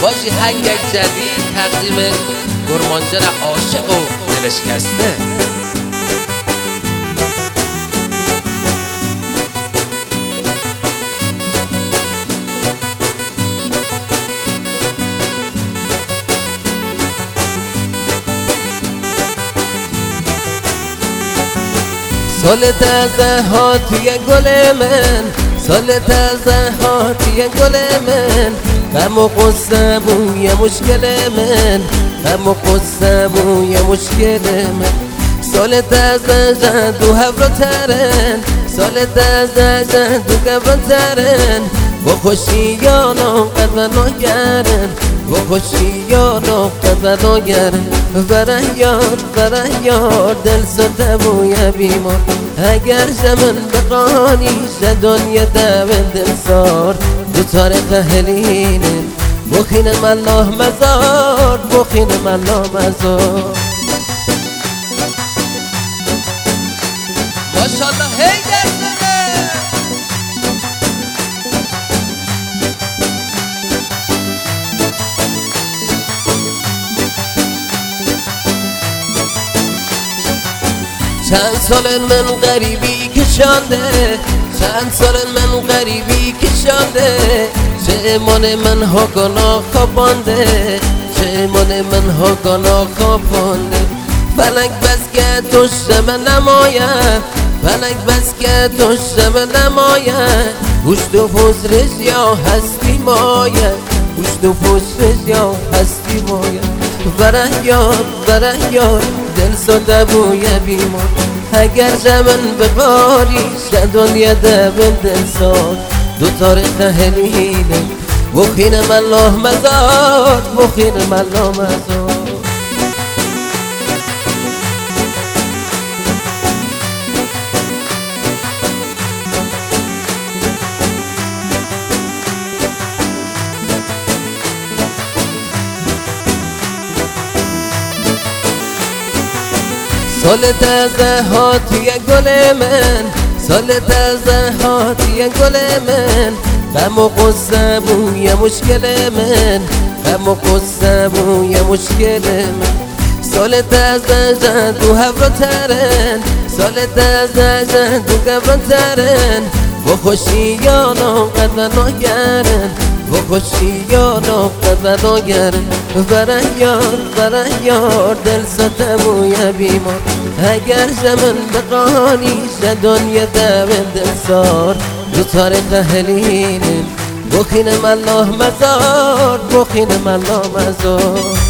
باشی هنگ جدید تقدیم گرمانجان عاشق و دلشکسته. سال تازه ها توی گل من، سال تازه ها توی گل من، غم و غصه بوی مشکل من، غم و غصه بوی مشکل من. سال تازه جدو هفرو ترن، سال تازه جدو گبرو ترن، با خوشیان و قدر نگرن، با خوشیان و قدر نگرن. برای یار دل سرده بوی بیمار، اگر زمن بقانی ز دنیا دو دل سار. دو تاریخ هلینه بخینم الله مزار، بخینم الله مزار. ماشاءالله هی درسنه چند سال من غریبی کشانده، چند سال من غریبی کشانده، چه من ها گناه خوابانده، چه من ها گناه خوابانده. فلک بس که توشم نماید، فلک بس که توشم نماید، گوشت و پوست یا هستی ماید، گوشت و پوست یا هستی ماید. برای یار دل سرده بوی بیمار، اگر زمن بقاری ز دنیا دو دل سار. دو تاریخ هلینه بخینم الله مزار، بخینم الله مزار. سال تازه ها توی گل من، سال تازه ها توی گل من، غم و غصه بوی مشکل من، غم و غصه بوی مشکل من. سال تازه جدو هفرو ترن، سال تازه جدو گبرو ترن، با خوشیان و قدر نگرن، با خوشیان و قدر نگرن. برای یار دل سرده بوی بیمار، اگر زمن بقانی ز دنیا دو دل سار. دو تاریخ هلینه بخینم الله مزار، بخینم الله مزار.